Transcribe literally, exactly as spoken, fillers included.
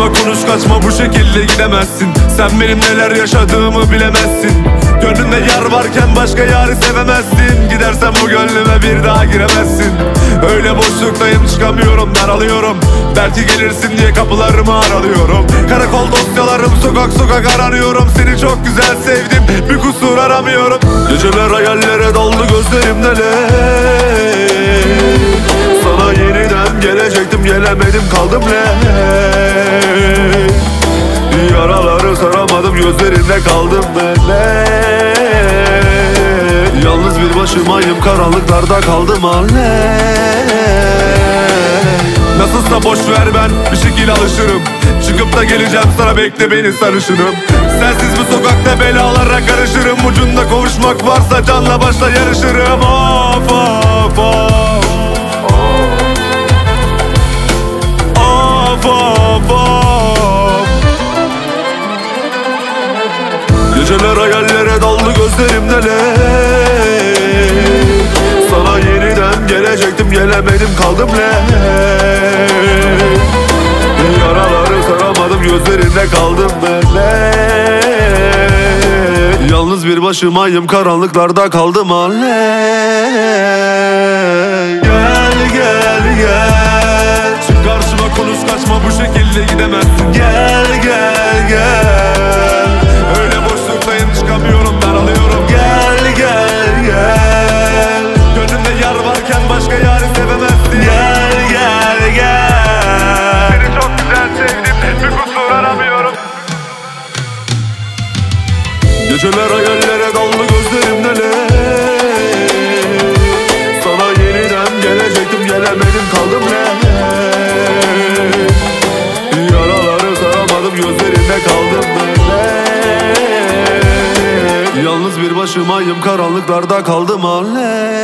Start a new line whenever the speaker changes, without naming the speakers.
konuş kaçma, bu şekilde gidemezsin. Sen benim neler yaşadığımı bilemezsin. Gönlünde yar varken başka yarı sevemezsin. Gidersen bu gönlüme bir daha giremezsin. Öyle boşluktayım, çıkamıyorum, daralıyorum. Belki gelirsin diye kapılarımı aralıyorum. Karakol dosyalarım, sokak sokak aranıyorum. Seni çok güzel sevdim, bir kusur aramıyorum. Geceler hayallere daldı gözlerim neler. Sana yeniden gelecektim, gelemedim, kaldım ne. Yaraları saramadım, gözlerinde kaldım böyle. Yalnız bir başımayım, karanlıklarda kaldım halle. Nasılsa boş ver, ben bir şekil alışırım. Çıkıp da geleceğim sana, bekle beni sarışınım. Sensiz bu sokakta belalara karışırım. Ucunda kovuşmak varsa canla başla yarışırım. Of of of. Of of of. Geceler hayallere daldı gözlerim neler. Sana yeniden gelecektim, gelemedim, kaldım ne. Yaraları saramadım, gözlerinde kaldım böyle. Yalnız bir başımayım, karanlıklarda kaldım halle. Gel gel gel, çık karşıma, konuş kaçma, bu şekilde gidemezsin. Gel gel gel, öyle boşluktayım, çıkamıyorum, daralıyorum. Gel gel gel, gönlümde yar varken başka yarı sevemezsin. Gel gel gel, seni çok güzel sevdim, bir kusur aramıyorum. Geceler hayallere daldı gözlerim neler. Sana yeniden gelecektim, gelemedim, kaldım ne. Yaraları saramadım, gözlerinde kaldım böyle. Yalnız bir başımayım, karanlıklarda kaldım halle.